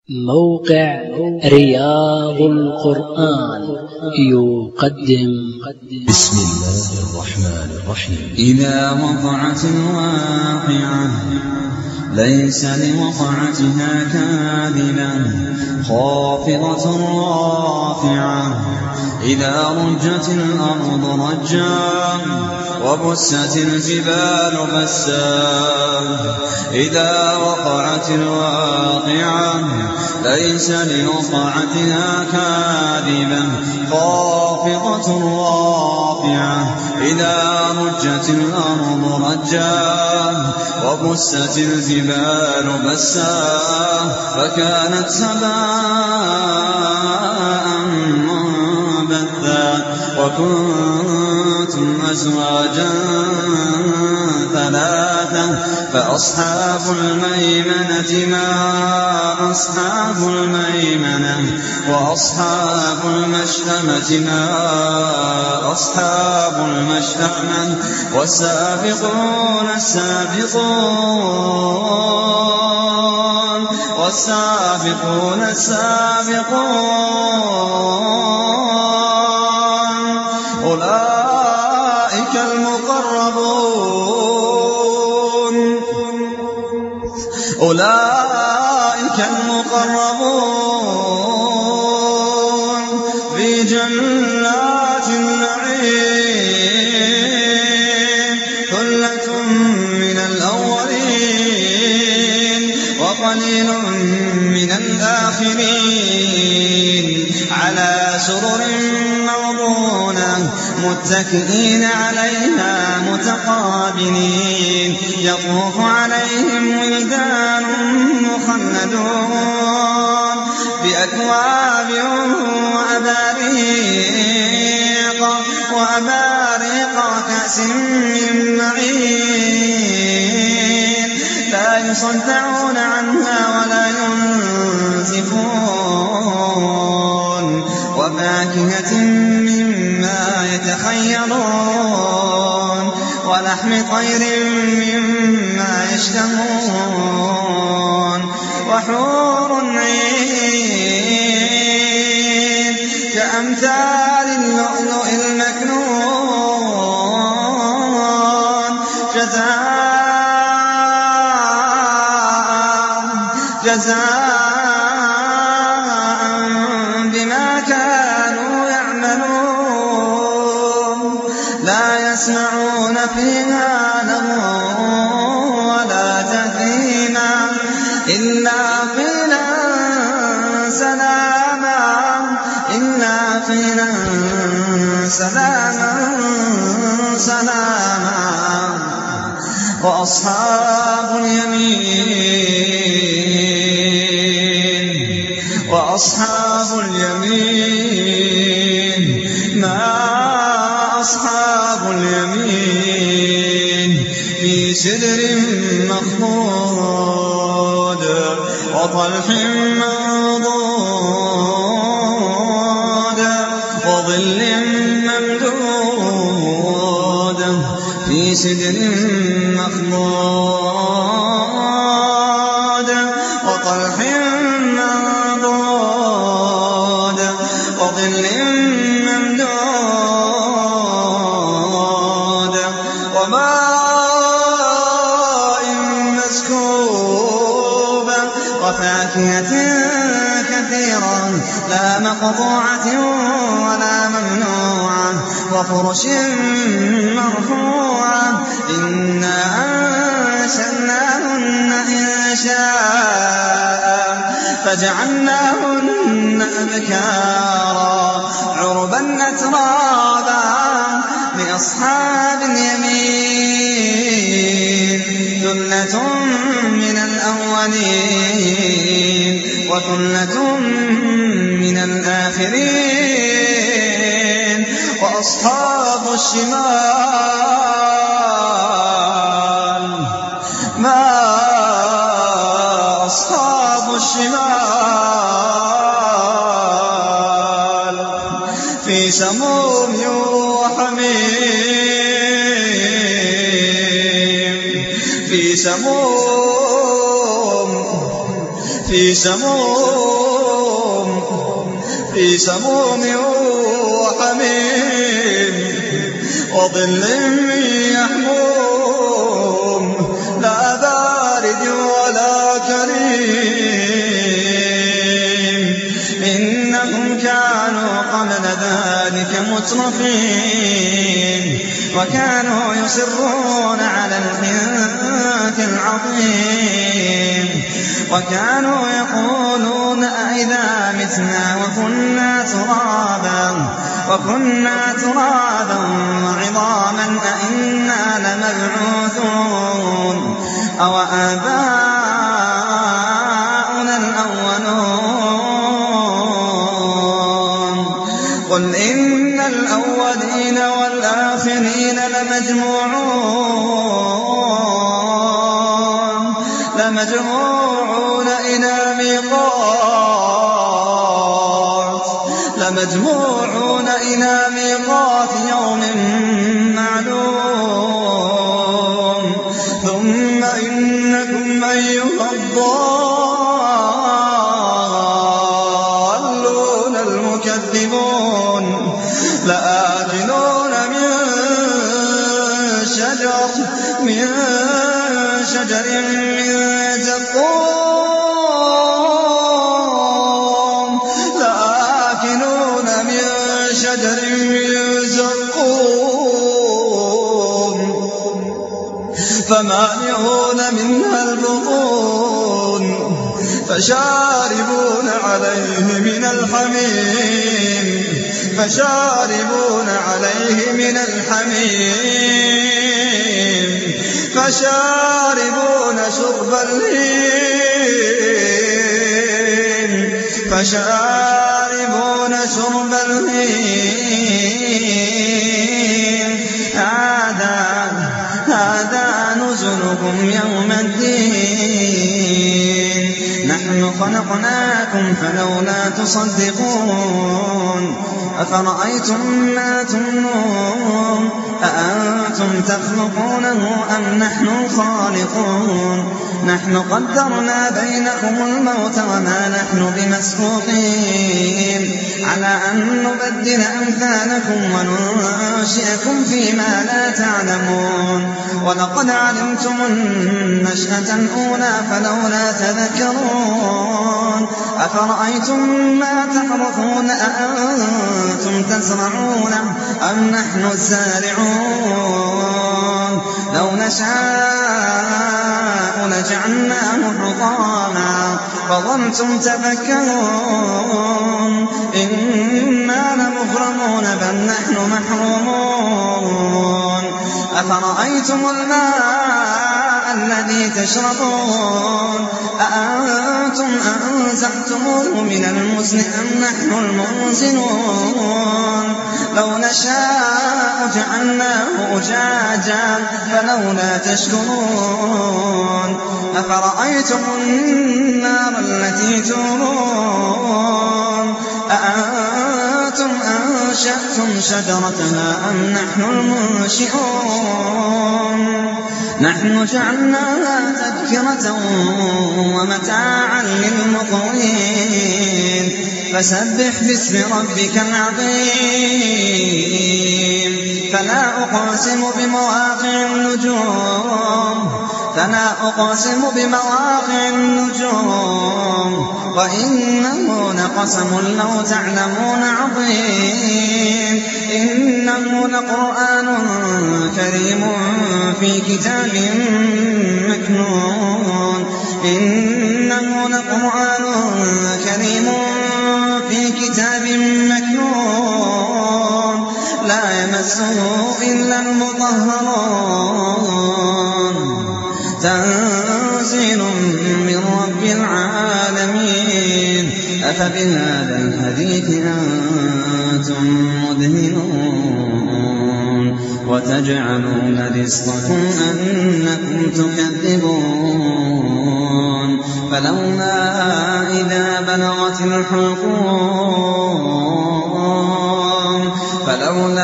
موقع رياض القرآن يقدم. بسم الله الرحمن الرحيم. إذا وقعت الواقعة ليس لوقعتها كاذبة خافضة رافعة إذا رجت الأرض رجا وبست الجبال بسا إذا وقعت الواقعة ليس لوقعتها كاذبة خافضة رافعة إذا رجت الأرض رجا وبست الجبال بسا فكانت هباء منبثا وكنتم أزواجا ثلاثا فأصحاب الميمنة ما أصحاب الميمنة وأصحاب المشأمة ما أصحاب المشأمة والسابقون السابقون أولئك المقربون في جنات النعيم ثلة من الأولين وقليل من الآخرين على سرر موضونة متكئين عليها متقابلين يطوف عليهم ولدان مخلدون بأكواب وأباريق وكأس من معين لا يصدعون عنها ولا ينزفون وفاكهة مما يتخيرون ولحم طير مما يشتهون وحور عين كأمثال اللؤلؤ المكنون جزاء بما كانوا يعملون لا يسمعون فيها لغوا ولا تأثيما إلا قيلا سلاما وأصحاب اليمين ما أصحاب اليمين في سدر مخضود وطلح منضود وظل ممدود في سدر مخضود وطلح منضود وظل ممدود وماء مسكوب وفاكهة كثيرة لا مقطوعة ولا ممنوعة وفرش مرفوعة إنا أنشأناهن إنشاء فجعلناهن أبكارا عربا أترابا لأصحاب اليمين ثلة من الأولين وثلة من الآخرين وأصحاب الشمال ما أصحاب الشمال في سموم وحميم في في سموم وحميم وظل يحموم لا بارد ولا كريم إنهم كانوا قبل ذلك مترفين وكانوا يصرون على الحنث العظيم وكانوا يقولون أئذا متنا وكنا ترابا وعظاما أئنا لمبعوثون أو آباؤنا الأولون قل إن الأولين والآخرين لمجموعون إلى ميقات يوم معلوم ثم إنكم أيها الضالون المكذبون لآكلون من شجر من زقوم فمالئون منها البطون فشاربون عليه من الحميم فشاربون شرب الهيم هذا نزلهم يوم الدين نحن خلقناكم فلولا تصدقون أفرأيتم ما تمنون أأنتم تخلقونه أم نحن الخالقون نحن قدرنا بينكم الموت وما نحن بمسبوقين على أن نبدل أمثالكم وننشئكم فيما لا تعلمون ولقد علمتم النشأة الأولى فلولا تذكرون أفرأيتم ما تحرثون أأنتم تزرعونه أم نحن الزارعون لو نشاء لجعلناه حطاما فظلتم تفكرون إنا لمغرمون بل نحن محرومون أفرأيتم الماء الذي تشربون أأنتم أنزلتموه من المزن أم نحن المنزلون لو نشاء جعلناه أجاجا فلولا تشكرون أفرأيتم النار التي تورون أأنتم أنشأتم شجرتها أم نحن المنشئون نحن جعلناها تذكرة ومتاعا للمقوين فسبح باسم ربك العظيم فلا أقسم بمواقع النجوم وإنه لقسم لو تعلمون عظيم إنه لقرآن كريم في كتاب مكنون إنه لقرآن كريم في كتاب مكنون لا يمسه إلا المطهرون تنزيل من رب العالمين أفبهذا الحديث أنتم مدهنون وتجعلون رزقكم أنكم تكذبون فلولا إذا بلغت الحلقوم